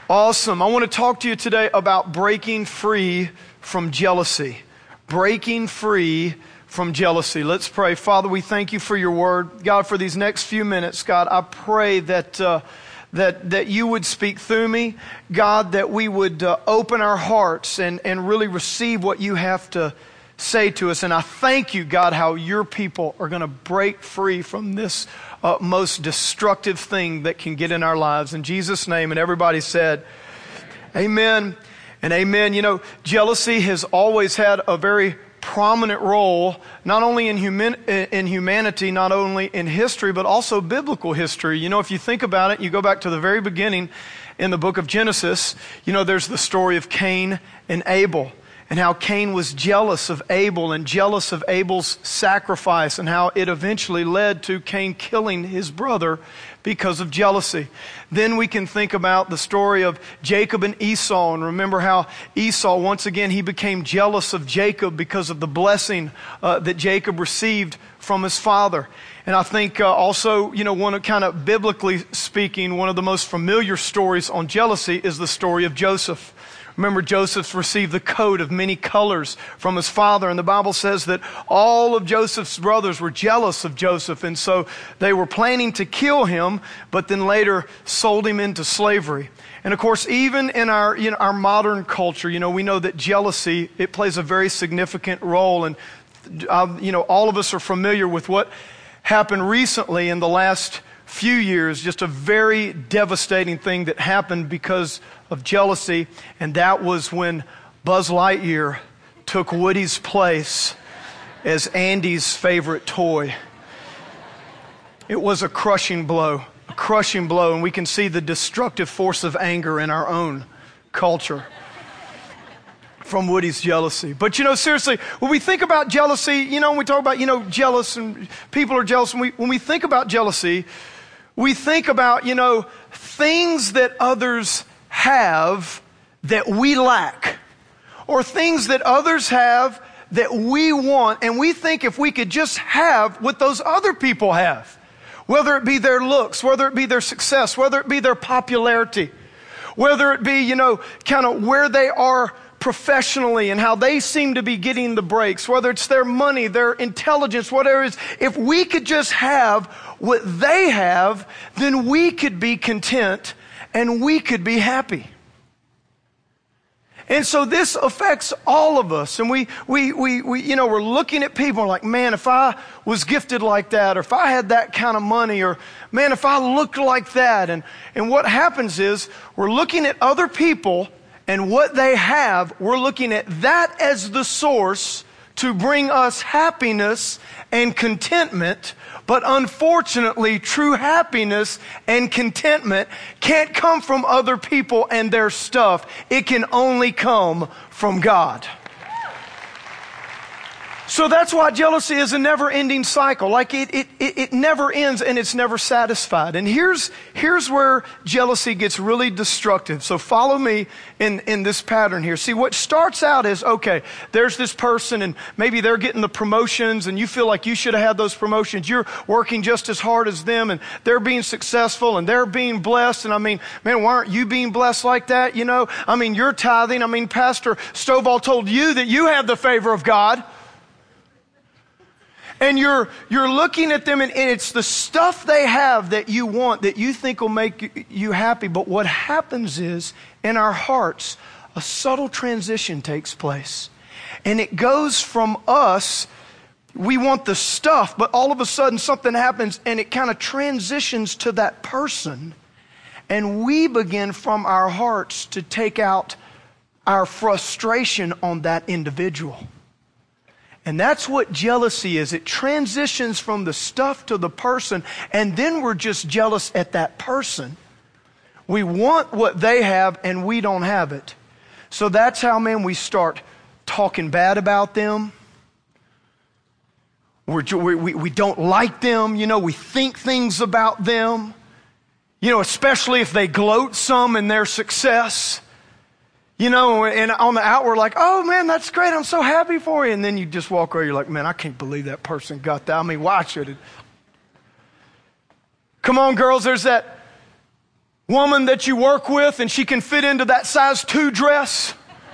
Awesome. I want to talk to you today about breaking free from jealousy. Breaking free from jealousy. Let's pray. Father, we thank you for your word. God, for these next few minutes, God, I pray that you would speak through me. God, that we would open our hearts and really receive what you have to say to us. And I thank you, God, how your people are going to break free from this most destructive thing that can get in our lives. In Jesus' name, and everybody said, amen and amen. You know, jealousy has always had a very prominent role, not only in humanity, not only in history, but also biblical history. You know, if you think about it, you go back to the very beginning in the book of Genesis, you know, there's the story of Cain and Abel, and how Cain was jealous of Abel and jealous of Abel's sacrifice, and how it eventually led to Cain killing his brother because of jealousy. Then we can think about the story of Jacob and Esau, and remember how Esau, once again, he became jealous of Jacob because of the blessing that Jacob received from his father. And I think also, you know, one of kind of biblically speaking, one of the most familiar stories on jealousy is the story of Joseph. Remember, Joseph received the coat of many colors from his father, and the Bible says that all of Joseph's brothers were jealous of Joseph, and so they were planning to kill him, but then later sold him into slavery. And of course, even in our modern culture, you know, we know that jealousy, it plays a very significant role, and you know, all of us are familiar with what happened recently in the last few years, just a very devastating thing that happened because of jealousy, and that was when Buzz Lightyear took Woody's place as Andy's favorite toy. It was a crushing blow, and we can see the destructive force of anger in our own culture from Woody's jealousy. But you know, seriously, when we think about jealousy, you know, when we talk about, you know, jealous and people are jealous, when we think about jealousy, we think about, you know, things that others have that we lack, or things that others have that we want, and we think if we could just have what those other people have, whether it be their looks, whether it be their success, whether it be their popularity, whether it be, you know, kind of where they are professionally and how they seem to be getting the breaks, whether it's their money, their intelligence, whatever it is, if we could just have what they have, then we could be content and we could be happy. And so this affects all of us. And we you know, we're looking at people like, man, if I was gifted like that, or if I had that kind of money, or man, if I looked like that. And what happens is we're looking at other people and what they have, we're looking at that as the source to bring us happiness and contentment. But unfortunately, true happiness and contentment can't come from other people and their stuff. It can only come from God. So that's why jealousy is a never-ending cycle. Like it never ends and it's never satisfied. And here's where jealousy gets really destructive. So follow me in this pattern here. See, what starts out is, okay, there's this person and maybe they're getting the promotions and you feel like you should have had those promotions. You're working just as hard as them and they're being successful and they're being blessed. And I mean, man, why aren't you being blessed like that? You know, I mean, you're tithing. I mean, Pastor Stovall told you that you have the favor of God. And you're looking at them and it's the stuff they have that you want, that you think will make you happy. But what happens is, in our hearts, a subtle transition takes place. And it goes from us, we want the stuff, but all of a sudden something happens and it kind of transitions to that person. And we begin from our hearts to take out our frustration on that individual. And that's what jealousy is. It transitions from the stuff to the person, and then we're just jealous at that person. We want what they have, and we don't have it. So that's how, man, we start talking bad about them. We don't like them. You know, we think things about them. You know, especially if they gloat some in their success. You know, and on the outward, like, oh man, that's great. I'm so happy for you. And then you just walk away. You're like, man, I can't believe that person got that. I mean, why should it? Come on, girls. There's that woman that you work with and she can fit into that size 2 dress.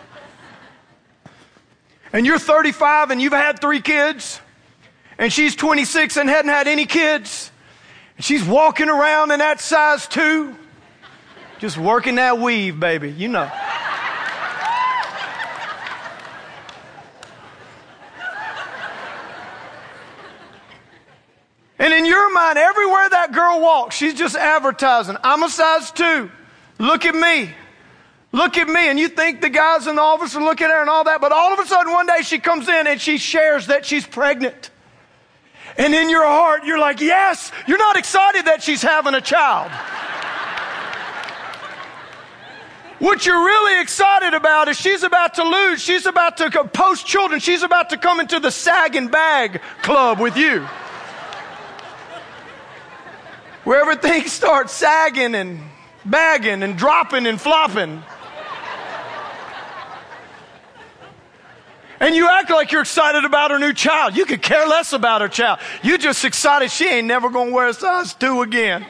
And you're 35 and you've had 3 kids. And she's 26 and hadn't had any kids. And she's walking around in that size 2. Just working that weave, baby, you know. And in your mind, everywhere that girl walks, she's just advertising, I'm a size 2. Look at me. Look at me. And you think the guys in the office are looking at her and all that, but all of a sudden one day she comes in and she shares that she's pregnant. And in your heart, you're like, yes, you're not excited that she's having a child. What you're really excited about is she's about to lose. She's about to post children. She's about to come into the sag and bag club with you. Where everything starts sagging and bagging and dropping and flopping. And you act like you're excited about her new child. You could care less about her child. You're just excited she ain't never going to wear a size 2 again.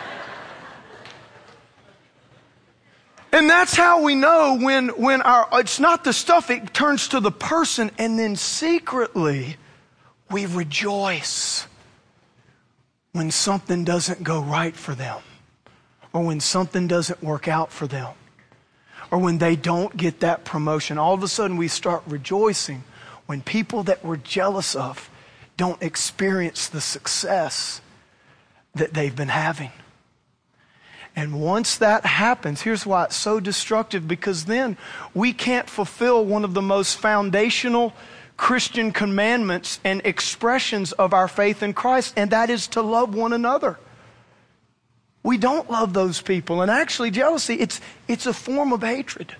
And that's how we know when it's not the stuff, it turns to the person, and then secretly we rejoice when something doesn't go right for them, or when something doesn't work out for them, or when they don't get that promotion. All of a sudden we start rejoicing when people that we're jealous of don't experience the success that they've been having. And once that happens, here's why it's so destructive, because then we can't fulfill one of the most foundational Christian commandments and expressions of our faith in Christ, and that is to love one another. We don't love those people. And actually, jealousy, it's a form of hatred.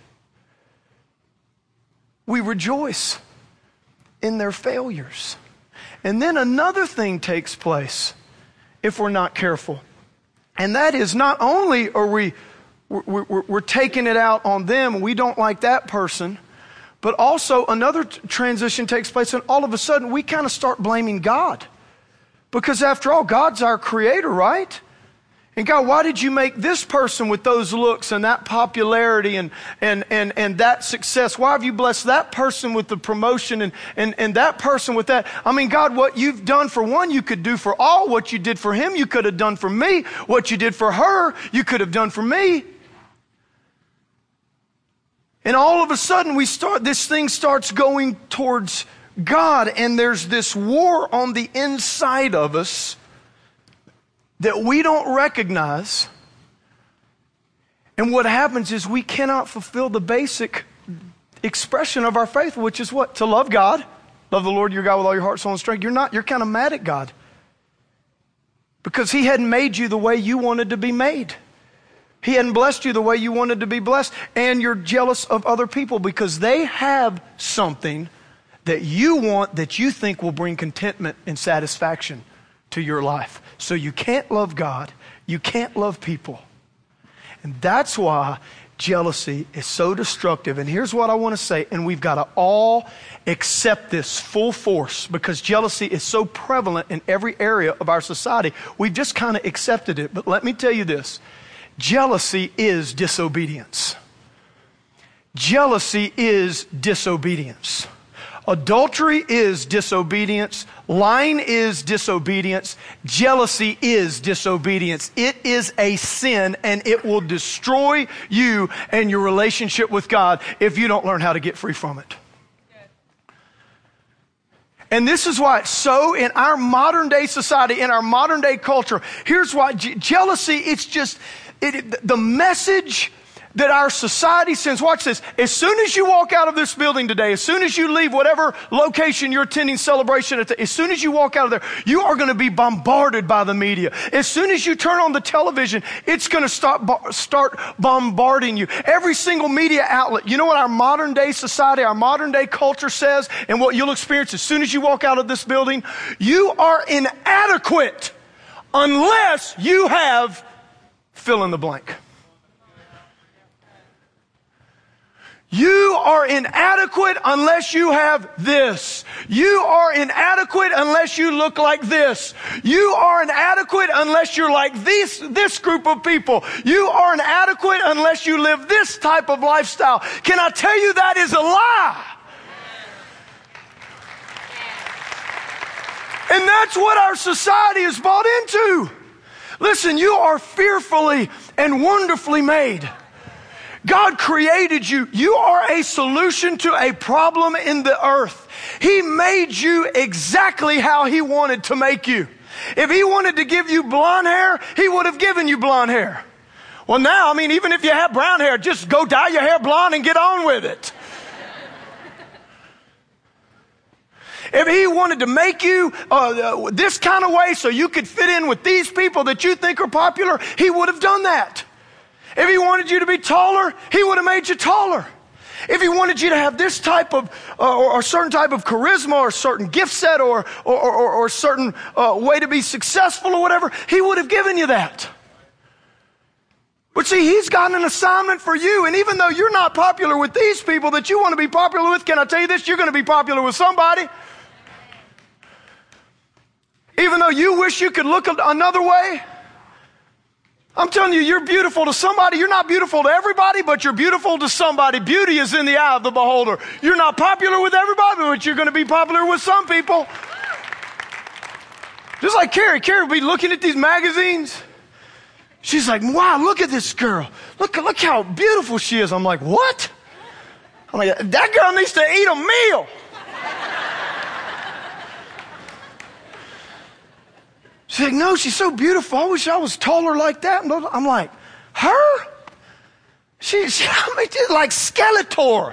We rejoice in their failures. And then another thing takes place if we're not careful. And that is, not only are we're taking it out on them and we don't like that person, but also another transition takes place, and all of a sudden we kind of start blaming God. Because after all, God's our creator, right? And God, why did you make this person with those looks and that popularity and that success? Why have you blessed that person with the promotion and that person with that? I mean, God, what you've done for one, you could do for all. What you did for him, you could have done for me. What you did for her, you could have done for me. And all of a sudden this thing starts going towards God, and there's this war on the inside of us that we don't recognize. And what happens is we cannot fulfill the basic expression of our faith, which is what? To love God. Love the Lord your God with all your heart, soul, and strength. You're kind of mad at God because he hadn't made you the way you wanted to be made. He hadn't blessed you the way you wanted to be blessed. And you're jealous of other people because they have something that you want, that you think will bring contentment and satisfaction to your life. So you can't love God. You can't love people. And that's why jealousy is so destructive. And here's what I want to say, and we've got to all accept this full force, because jealousy is so prevalent in every area of our society. We've just kind of accepted it. But let me tell you this. Jealousy is disobedience. Jealousy is disobedience. Adultery is disobedience. Lying is disobedience. Jealousy is disobedience. It is a sin, and it will destroy you and your relationship with God if you don't learn how to get free from it. And this is why it's so in our modern day society, in our modern day culture. Here's why jealousy, it's just the message that our society sends. Watch this. As soon as you walk out of this building today, as soon as you leave whatever location you're attending celebration at, as soon as you walk out of there, you are going to be bombarded by the media. As soon as you turn on the television, it's going to start bombarding you. Every single media outlet. You know what our modern day society, our modern day culture says, and what you'll experience as soon as you walk out of this building? You are inadequate unless you have fill in the blank. You are inadequate unless you have this. You are inadequate unless you look like this. You are inadequate unless you're like this group of people. You are inadequate unless you live this type of lifestyle. Can I tell you that is a lie? And that's what our society is bought into. Listen, you are fearfully and wonderfully made. God created you. You are a solution to a problem in the earth. He made you exactly how He wanted to make you. If He wanted to give you blonde hair, He would have given you blonde hair. Well, now, even if you have brown hair, just go dye your hair blonde and get on with it. If He wanted to make you this kind of way so you could fit in with these people that you think are popular, He would have done that. If He wanted you to be taller, He would have made you taller. If He wanted you to have this type of, or certain type of charisma, or certain gift set, or certain way to be successful or whatever, He would have given you that. But see, He's got an assignment for you, and even though you're not popular with these people that you want to be popular with, can I tell you this? You're going to be popular with somebody. Even though you wish you could look another way, I'm telling you, you're beautiful to somebody. You're not beautiful to everybody, but you're beautiful to somebody. Beauty is in the eye of the beholder. You're not popular with everybody, but you're going to be popular with some people. Just like Carrie. Carrie will be looking at these magazines. She's like, wow, look at this girl. Look how beautiful she is. I'm like, what? I'm like, that girl needs to eat a meal. She's like, no, she's so beautiful. I wish I was taller like that. I'm like, her? She's like Skeletora.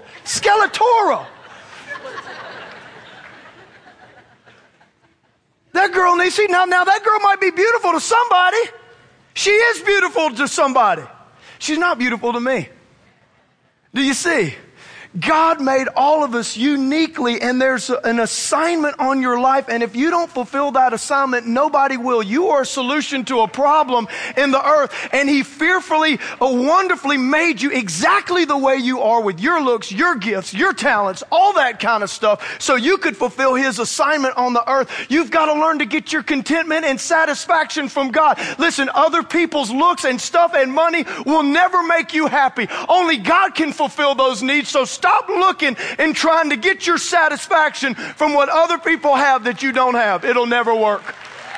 That girl needs to see. Now that girl might be beautiful to somebody. She is beautiful to somebody. She's not beautiful to me. Do you see? God made all of us uniquely, and there's an assignment on your life, and if you don't fulfill that assignment, nobody will. You are a solution to a problem in the earth, and He fearfully, wonderfully made you exactly the way you are with your looks, your gifts, your talents, all that kind of stuff, so you could fulfill His assignment on the earth. You've got to learn to get your contentment and satisfaction from God. Listen, other people's looks and stuff and money will never make you happy. Only God can fulfill those needs, so stop looking and trying to get your satisfaction from what other people have that you don't have. It'll never work.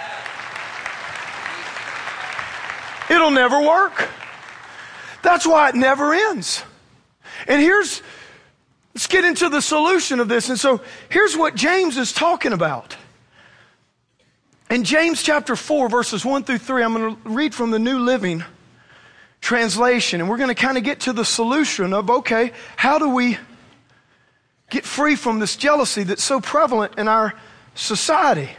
It'll never work. That's why it never ends. And let's get into the solution of this. And so here's what James is talking about. In James chapter 4, verses 1 through 3, I'm going to read from the New Living Translation. And we're going to kind of get to the solution of, okay, how do we get free from this jealousy that's so prevalent in our society?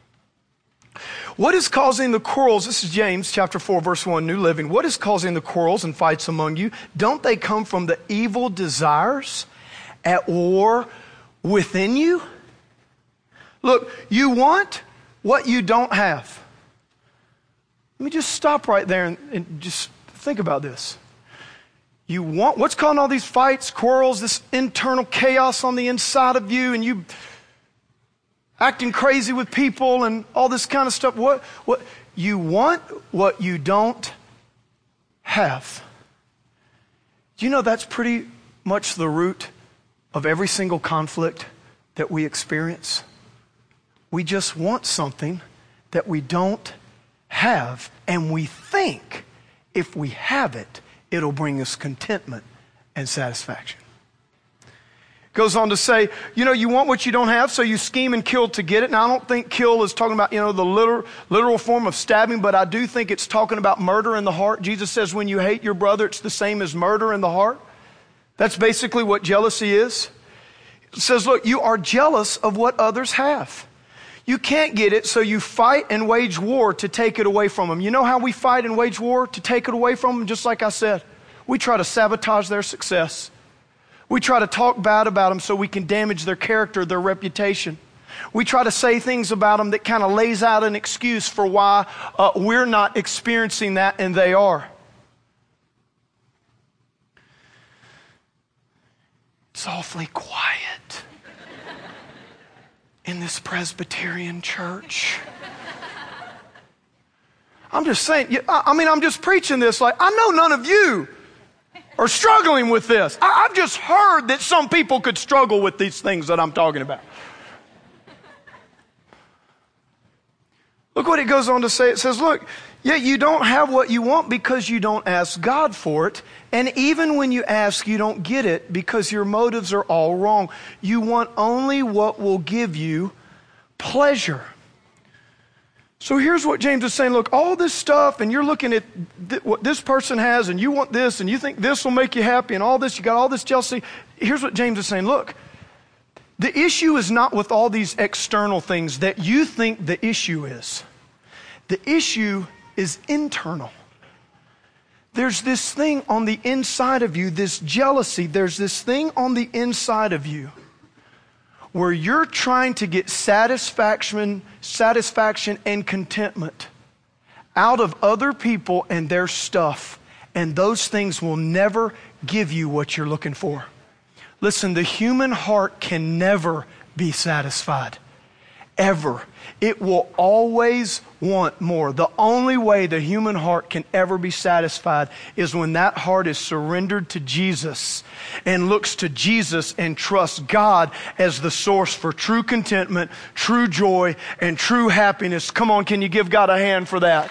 What is causing the quarrels? This is James chapter 4, verse 1, New Living. What is causing the quarrels and fights among you? Don't they come from the evil desires at war within you? Look, you want what you don't have. Let me just stop right there and just think about this. You want, what's causing all these fights, quarrels, this internal chaos on the inside of you, and you acting crazy with people and all this kind of stuff? What you want what you don't have. Do you know that's pretty much the root of every single conflict that we experience? We just want something that we don't have, and we think if we have it, it'll bring us contentment and satisfaction. Goes on to say, you want what you don't have, so you scheme and kill to get it. Now, I don't think kill is talking about, the literal form of stabbing, but I do think it's talking about murder in the heart. Jesus says when you hate your brother, it's the same as murder in the heart. That's basically what jealousy is. It says, look, you are jealous of what others have. You can't get it, so you fight and wage war to take it away from them. You know how we fight and wage war to take it away from them? Just like I said, we try to sabotage their success. We try to talk bad about them so we can damage their character, their reputation. We try to say things about them that kind of lays out an excuse for why we're not experiencing that and they are. It's awfully quiet in this Presbyterian church. I'm just saying, I'm just preaching this like, I know none of you are struggling with this. I've just heard that some people could struggle with these things that I'm talking about. Look what it goes on to say. It says, look, yet you don't have what you want because you don't ask God for it. And even when you ask, you don't get it because your motives are all wrong. You want only what will give you pleasure. So here's what James is saying. Look, all this stuff, and you're looking at what this person has, and you want this, and you think this will make you happy, and all this, you got all this jealousy. Here's what James is saying. Look, the issue is not with all these external things that you think the issue is. The issue is internal. There's this thing on the inside of you, this jealousy. There's this thing on the inside of you where you're trying to get satisfaction and contentment out of other people and their stuff. And those things will never give you what you're looking for. Listen, the human heart can never be satisfied. Ever. It will always want more. The only way the human heart can ever be satisfied is when that heart is surrendered to Jesus and looks to Jesus and trusts God as the source for true contentment, true joy, and true happiness. Come on, can you give God a hand for that?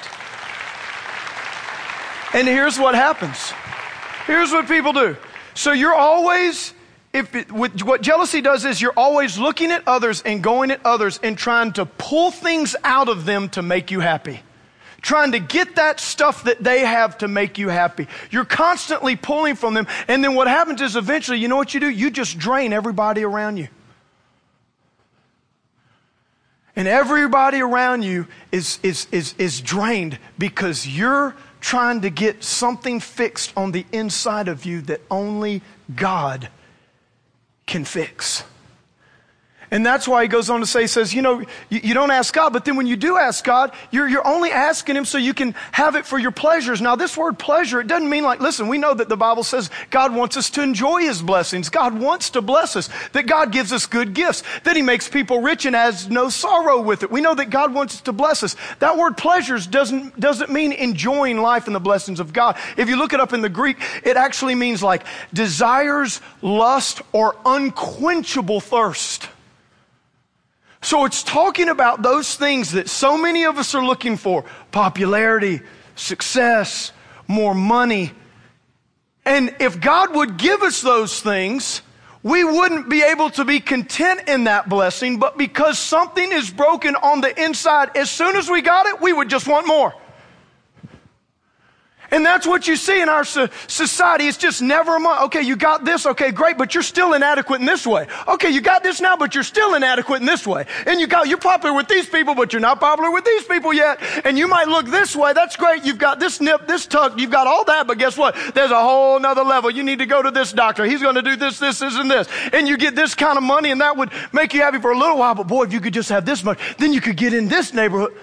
And here's what happens. Here's what people do. So you're always... what jealousy does is you're always looking at others and going at others and trying to pull things out of them to make you happy. Trying to get that stuff that they have to make you happy. You're constantly pulling from them. And then what happens is eventually, you know what you do? You just drain everybody around you. And everybody around you is drained because you're trying to get something fixed on the inside of you that only God can fix. And that's why he goes on to say, he says, you don't ask God, but then when you do ask God, you're only asking him so you can have it for your pleasures. Now this word pleasure, it doesn't mean like, listen, we know that the Bible says God wants us to enjoy his blessings. God wants to bless us, that God gives us good gifts, that he makes people rich and has no sorrow with it. We know that God wants us to bless us. That word pleasures doesn't mean enjoying life and the blessings of God. If you look it up in the Greek, it actually means like desires, lust, or unquenchable thirst. So it's talking about those things that so many of us are looking for. Popularity, success, more money. And if God would give us those things, we wouldn't be able to be content in that blessing. But because something is broken on the inside, as soon as we got it, we would just want more. And that's what you see in our society. It's just never a month. Okay, you got this. Okay, great, but you're still inadequate in this way. Okay, you got this now, but you're still inadequate in this way. And you're popular with these people, but you're not popular with these people yet. And you might look this way. That's great. You've got this nip, this tuck. You've got all that, but guess what? There's a whole nother level. You need to go to this doctor. He's going to do this, and this. And you get this kind of money, and that would make you happy for a little while. But boy, if you could just have this much, then you could get in this neighborhood.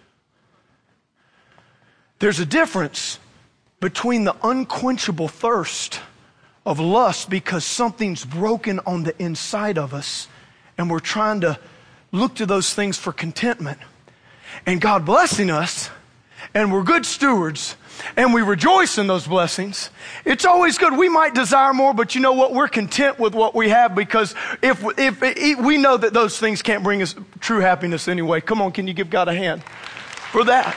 There's a difference between the unquenchable thirst of lust because something's broken on the inside of us and we're trying to look to those things for contentment, and God blessing us and we're good stewards and we rejoice in those blessings. It's always good. We might desire more, but you know what? We're content with what we have because if we know that those things can't bring us true happiness anyway. Come on, can you give God a hand for that?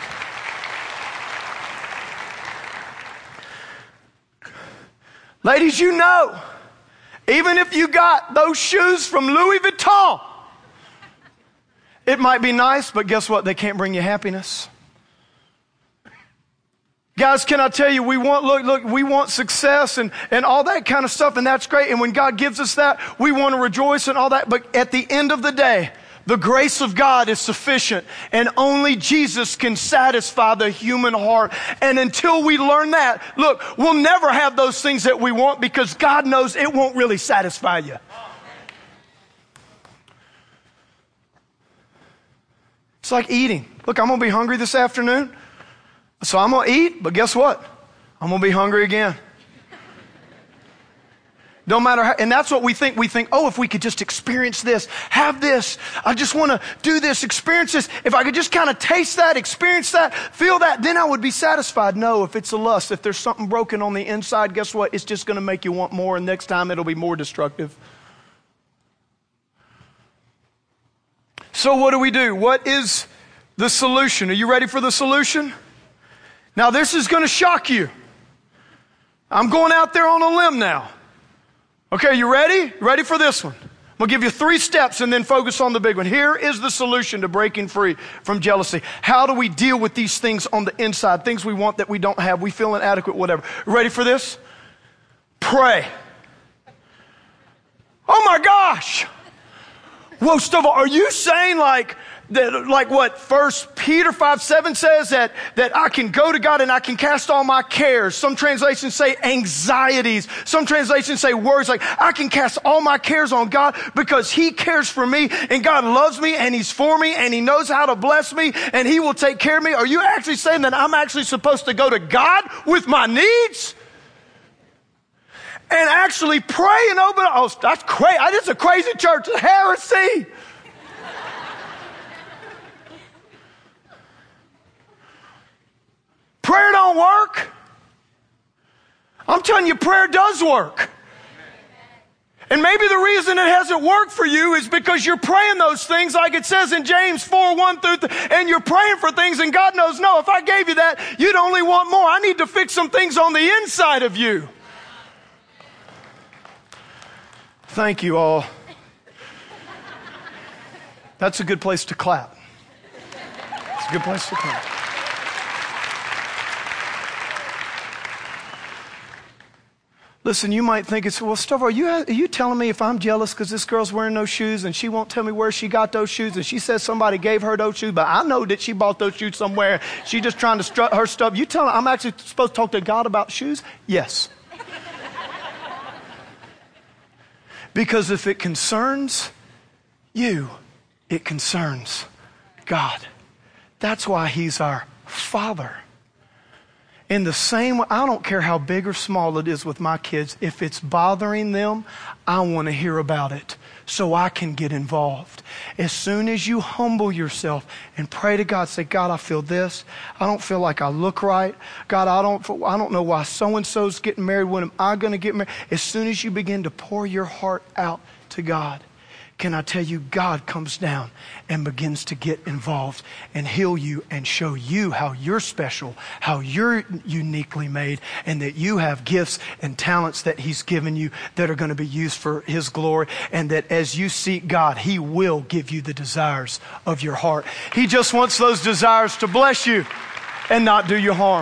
Ladies, you know, even if you got those shoes from Louis Vuitton, it might be nice, but guess what? They can't bring you happiness. Guys, can I tell you, we want success and all that kind of stuff, and that's great. And when God gives us that, we want to rejoice and all that. But at the end of the day, the grace of God is sufficient, and only Jesus can satisfy the human heart. And until we learn that, look, we'll never have those things that we want because God knows it won't really satisfy you. It's like eating. Look, I'm going to be hungry this afternoon, so I'm going to eat, but guess what? I'm going to be hungry again. No matter how, and that's what we think. We think, oh, if we could just experience this, have this, I just want to do this, experience this. If I could just kind of taste that, experience that, feel that, then I would be satisfied. No, if it's a lust, if there's something broken on the inside, guess what? It's just going to make you want more, and next time it'll be more destructive. So what do? What is the solution? Are you ready for the solution? Now this is going to shock you. I'm going out there on a limb now. Okay, you ready? Ready for this one? I'm going to give you 3 steps and then focus on the big one. Here is the solution to breaking free from jealousy. How do we deal with these things on the inside? Things we want that we don't have. We feel inadequate, whatever. Ready for this? Pray. Oh my gosh. Whoa, Stovall, are you saying like what 1 Peter 5:7 says that I can go to God and I can cast all my cares? Some translations say anxieties. Some translations say worries. Like, I can cast all my cares on God because He cares for me, and God loves me, and He's for me, and He knows how to bless me, and He will take care of me. Are you actually saying that I'm actually supposed to go to God with my needs? And actually pray and open, oh, that's crazy. This is a crazy church. It's heresy. Prayer don't work. I'm telling you, prayer does work. And maybe the reason it hasn't worked for you is because you're praying those things like it says in James 4:1-3, and you're praying for things, and God knows, no, if I gave you that, you'd only want more. I need to fix some things on the inside of you. Thank you all. That's a good place to clap. It's a good place to clap. Listen, you might think it's, well, Stovall, are you telling me if I'm jealous because this girl's wearing those shoes and she won't tell me where she got those shoes, and she says somebody gave her those shoes, but I know that she bought those shoes somewhere. She's just trying to strut her stuff. You telling I'm actually supposed to talk to God about shoes? Yes. Because if it concerns you, it concerns God. That's why He's our Father. In the same way, I don't care how big or small it is with my kids. If it's bothering them, I want to hear about it so I can get involved. As soon as you humble yourself and pray to God, say, God, I feel this. I don't feel like I look right. God, I don't know why so-and-so's getting married. When am I going to get married? As soon as you begin to pour your heart out to God, can I tell you, God comes down and begins to get involved and heal you and show you how you're special, how you're uniquely made, and that you have gifts and talents that He's given you that are going to be used for His glory, and that as you seek God, He will give you the desires of your heart. He just wants those desires to bless you and not do you harm.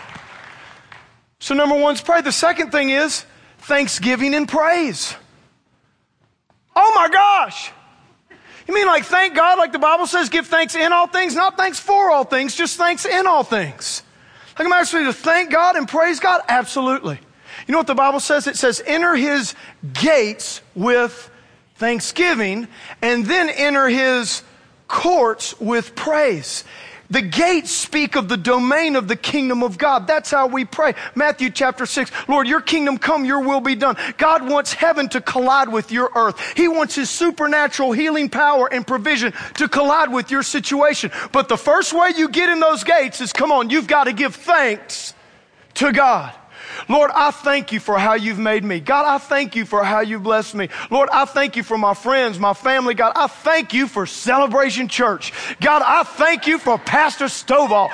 So number 1 is pray. The second thing is thanksgiving and praise. Oh my gosh. You mean like thank God, like the Bible says, give thanks in all things? Not thanks for all things, just thanks in all things. Like I'm actually to thank God and praise God? Absolutely. You know what the Bible says? It says, enter His gates with thanksgiving, and then enter His courts with praise. The gates speak of the domain of the kingdom of God. That's how we pray. Matthew chapter 6, Lord, your kingdom come, your will be done. God wants heaven to collide with your earth. He wants His supernatural healing power and provision to collide with your situation. But the first way you get in those gates is, come on, you've got to give thanks to God. Lord, I thank you for how you've made me. God, I thank you for how you blessed me. Lord, I thank you for my friends, my family. God, I thank you for Celebration Church. God, I thank you for Pastor Stovall.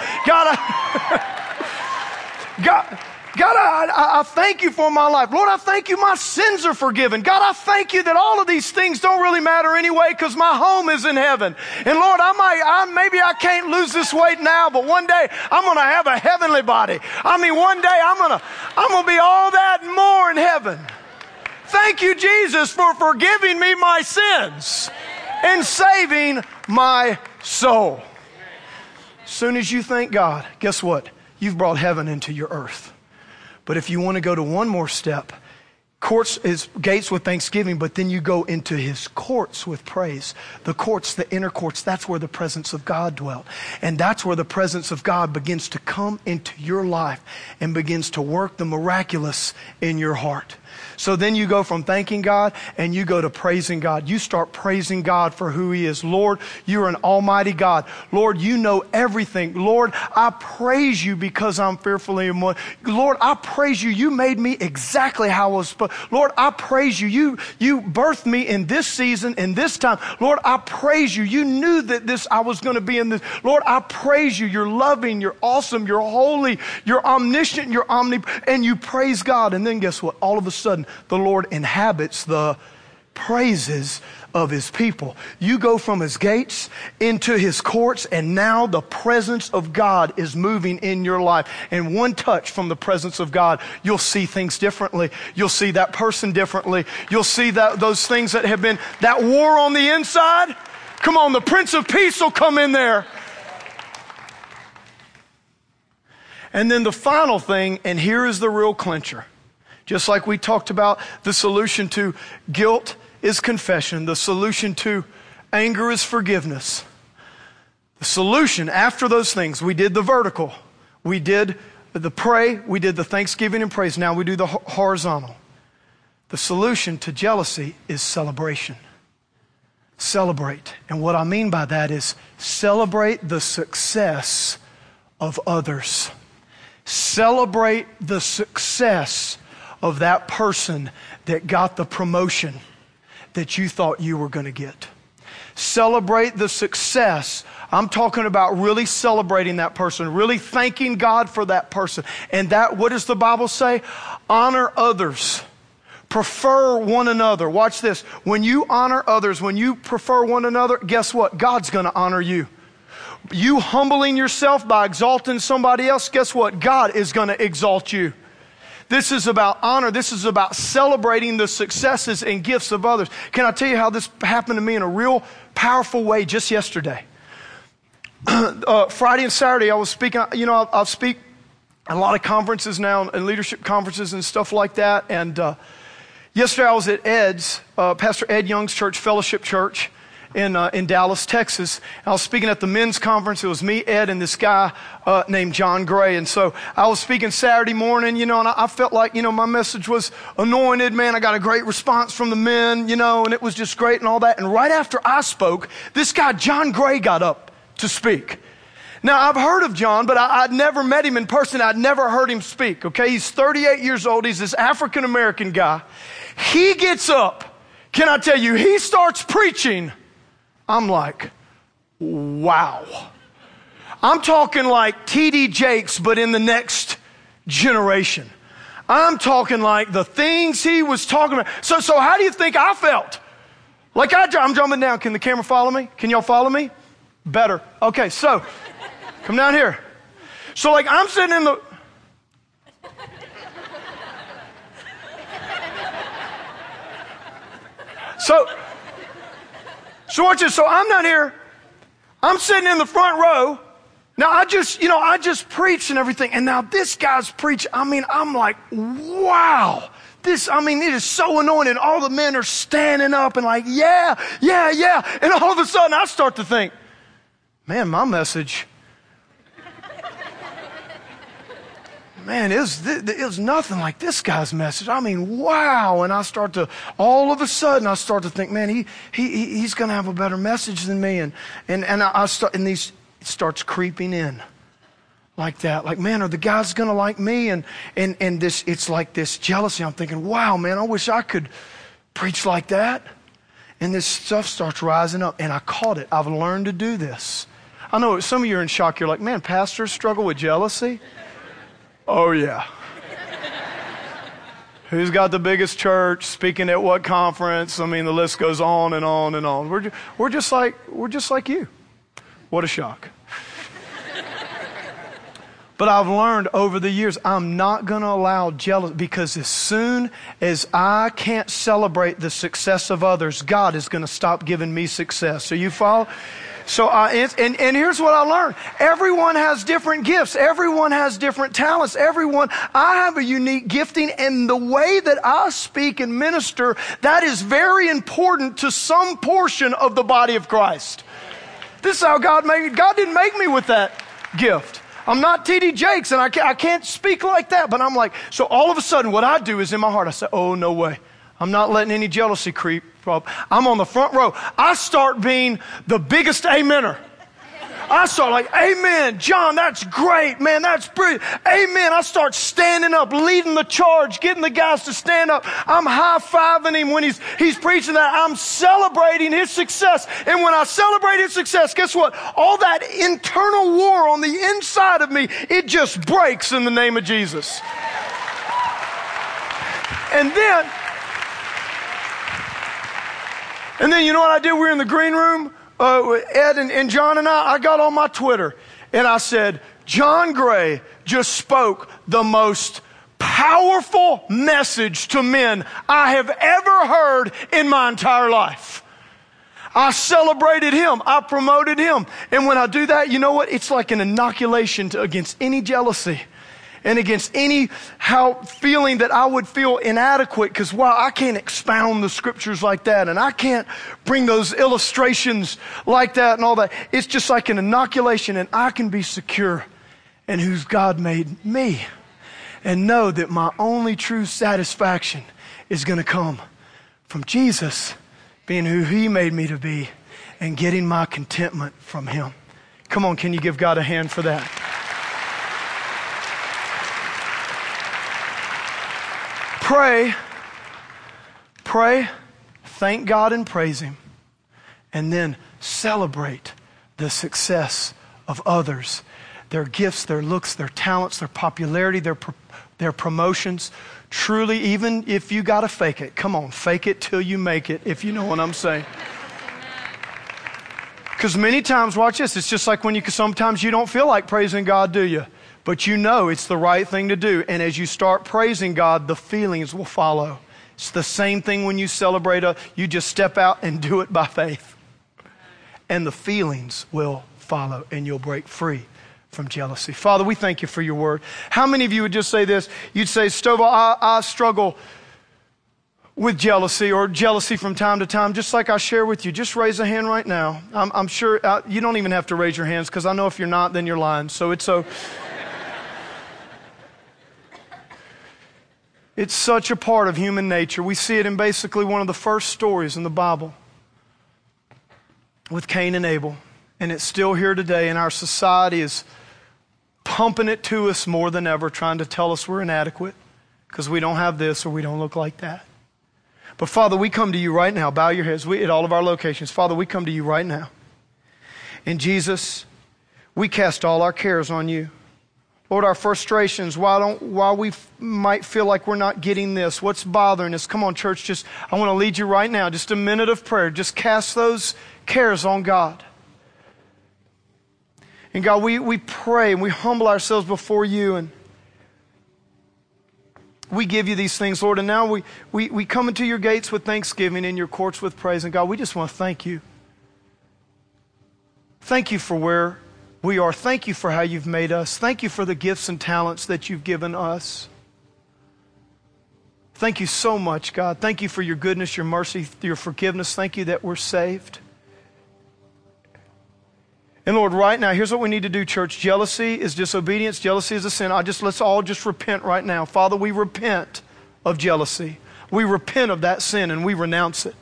God, I thank you for my life. Lord, I thank you my sins are forgiven. God, I thank you that all of these things don't really matter anyway because my home is in heaven. And Lord, maybe I can't lose this weight now, but one day I'm going to have a heavenly body. I mean, one day I'm going to be all that and more in heaven. Thank you, Jesus, for forgiving me my sins and saving my soul. As soon as you thank God, guess what? You've brought heaven into your earth. But if you want to go to one more step, courts is gates with thanksgiving, but then you go into His courts with praise. The courts, the inner courts, that's where the presence of God dwelt. And that's where the presence of God begins to come into your life and begins to work the miraculous in your heart. So then you go from thanking God and you go to praising God. You start praising God for who He is. Lord, you're an almighty God. Lord, you know everything. Lord, I praise you because I'm fearfully and wonderfully. Lord, I praise you. You made me exactly how I was supposed. Lord, I praise you. You birthed me in this season, in this time. Lord, I praise you. You knew that I was going to be in this. Lord, I praise you. You're loving. You're awesome. You're holy. You're omniscient. You're omnipotent. And you praise God. And then guess what? All of a sudden, the Lord inhabits the praises of His people. You go from His gates into His courts, and now the presence of God is moving in your life. And one touch from the presence of God, you'll see things differently. You'll see that person differently. You'll see those things that have been, that war on the inside. Come on, the Prince of Peace will come in there. And then the final thing, and here is the real clincher. Just like we talked about, the solution to guilt is confession. The solution to anger is forgiveness. The solution after those things, we did the vertical. We did the pray. We did the thanksgiving and praise. Now we do the horizontal. The solution to jealousy is celebration. Celebrate. And what I mean by that is celebrate the success of others. Celebrate the success of that person that got the promotion that you thought you were going to get. Celebrate the success. I'm talking about really celebrating that person, really thanking God for that person. And that, what does the Bible say? Honor others. Prefer one another. Watch this. When you honor others, when you prefer one another, guess what? God's going to honor you. You humbling yourself by exalting somebody else, guess what? God is going to exalt you. This is about honor. This is about celebrating the successes and gifts of others. Can I tell you how this happened to me in a real powerful way just yesterday? Friday and Saturday I was speaking. You know, I'll speak at a lot of conferences now and leadership conferences and stuff like that. And yesterday I was at Ed's, Pastor Ed Young's church, Fellowship Church, in Dallas, Texas. I was speaking at the men's conference. It was me, Ed, and this guy named John Gray. And so I was speaking Saturday morning, you know, and I felt like, you know, my message was anointed, man. I got a great response from the men, you know, and it was just great and all that. And right after I spoke, this guy, John Gray, got up to speak. Now, I've heard of John, but I'd never met him in person. I'd never heard him speak, okay? He's 38 years old. He's this African-American guy. He gets up. Can I tell you, he starts preaching. I'm like, wow. I'm talking like T.D. Jakes, but in the next generation. I'm talking like the things he was talking about. So how do you think I felt? Like I'm jumping down. Can the camera follow me? Can y'all follow me? Better. Okay, so come down here. So like I'm sitting in the... So watch this. So I'm down here. I'm sitting in the front row. Now I just preached and everything. And now this guy's preaching. I mean, I'm like, wow. It is so anointed. All the men are standing up and like, yeah. And all of a sudden I start to think, man, my message, man, it was nothing like this guy's message. I mean, wow. And all of a sudden I start to think, man, he's going to have a better message than me. And it starts creeping in like that. Like, man, are the guys going to like me? And this, it's like this jealousy. I'm thinking, wow, man, I wish I could preach like that. And this stuff starts rising up and I caught it. I've learned to do this. I know some of you are in shock. You're like, man, pastors struggle with jealousy? Oh, yeah. Who's got the biggest church? Speaking at what conference? I mean, the list goes on and on and on. We're just like you. What a shock. But I've learned over the years, I'm not going to allow jealousy, because as soon as I can't celebrate the success of others, God is going to stop giving me success. So you follow? So, and here's what I learned. Everyone has different gifts. Everyone has different talents. I have a unique gifting, and the way that I speak and minister, that is very important to some portion of the body of Christ. This is how God made me. God didn't make me with that gift. I'm not T.D. Jakes, and I can't speak like that. But I'm like, so all of a sudden what I do is in my heart, I say, oh, no way. I'm not letting any jealousy creep up. I'm on the front row. I start being the biggest amener. I start like, amen, John, that's great, man, that's brilliant. Amen. I start standing up, leading the charge, getting the guys to stand up. I'm high-fiving him when he's preaching that. I'm celebrating his success. And when I celebrate his success, guess what? All that internal war on the inside of me, it just breaks in the name of Jesus. And then you know what I did? We were in the green room. Ed and John and I got on my Twitter and I said, John Gray just spoke the most powerful message to men I have ever heard in my entire life. I celebrated him. I promoted him. And when I do that, you know what? It's like an inoculation against any jealousy and against any feeling that I would feel inadequate because, wow, I can't expound the scriptures like that and I can't bring those illustrations like that and all that. It's just like an inoculation, and I can be secure in whose God made me and know that my only true satisfaction is going to come from Jesus being who he made me to be and getting my contentment from him. Come on, can you give God a hand for that? Pray, thank God and praise him, and then celebrate the success of others, their gifts, their looks, their talents, their popularity, their promotions. Truly, even if you got to fake it, come on, fake it till you make it, if you know what I'm saying. Because many times, watch this, it's just like when sometimes you don't feel like praising God, do you? But you know it's the right thing to do. And as you start praising God, the feelings will follow. It's the same thing when you celebrate. You just step out and do it by faith. And the feelings will follow and you'll break free from jealousy. Father, we thank you for your word. How many of you would just say this? You'd say, Stovall, I struggle with jealousy or jealousy from time to time, just like I share with you. Just raise a hand right now. I'm sure you don't even have to raise your hands because I know if you're not, then you're lying. So it's so... It's such a part of human nature. We see it in basically one of the first stories in the Bible with Cain and Abel. And it's still here today, and our society is pumping it to us more than ever, trying to tell us we're inadequate because we don't have this or we don't look like that. But Father, we come to you right now. Bow your heads at all of our locations. Father, we come to you right now. And Jesus, we cast all our cares on you. Lord, our frustrations, while we might feel like we're not getting this, what's bothering us? Come on, church, I want to lead you right now. Just a minute of prayer. Just cast those cares on God. And God, we pray and we humble ourselves before you and we give you these things, Lord. And now we come into your gates with thanksgiving and your courts with praise. And God, we just want to thank you. Thank you for where we are. Thank you for how you've made us. Thank you for the gifts and talents that you've given us. Thank you so much, God. Thank you for your goodness, your mercy, your forgiveness. Thank you that we're saved. And Lord, right now, here's what we need to do, church. Jealousy is disobedience. Jealousy is a sin. Let's all just repent right now. Father, we repent of jealousy. We repent of that sin and we renounce it.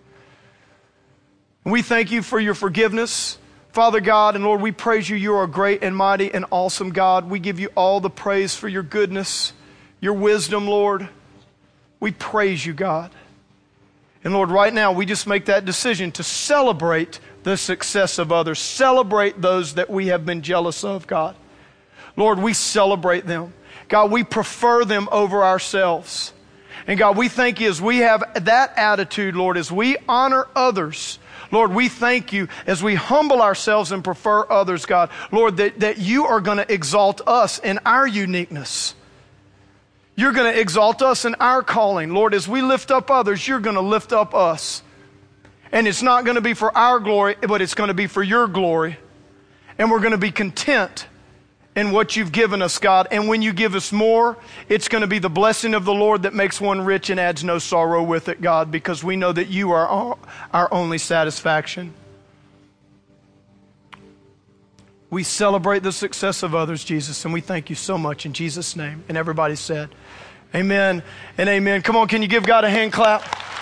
And we thank you for your forgiveness, Father God, and Lord, we praise you. You are a great and mighty and awesome God. We give you all the praise for your goodness, your wisdom, Lord. We praise you, God. And Lord, right now, we just make that decision to celebrate the success of others. Celebrate those that we have been jealous of, God. Lord, we celebrate them. God, we prefer them over ourselves. And God, we thank you as we have that attitude, Lord, as we honor others. Lord, we thank you as we humble ourselves and prefer others, God. Lord, that you are going to exalt us in our uniqueness. You're going to exalt us in our calling. Lord, as we lift up others, you're going to lift up us. And it's not going to be for our glory, but it's going to be for your glory. And we're going to be content in what you've given us, God. And when you give us more, it's going to be the blessing of the Lord that makes one rich and adds no sorrow with it, God, because we know that you are our only satisfaction. We celebrate the success of others, Jesus, and we thank you so much in Jesus' name. And everybody said, amen and amen. Come on, can you give God a hand clap?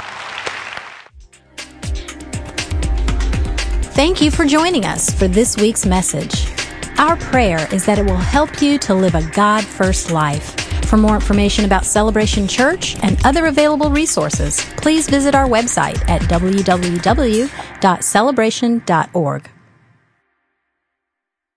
Thank you for joining us for this week's message. Our prayer is that it will help you to live a God-first life. For more information about Celebration Church and other available resources, please visit our website at www.celebration.org.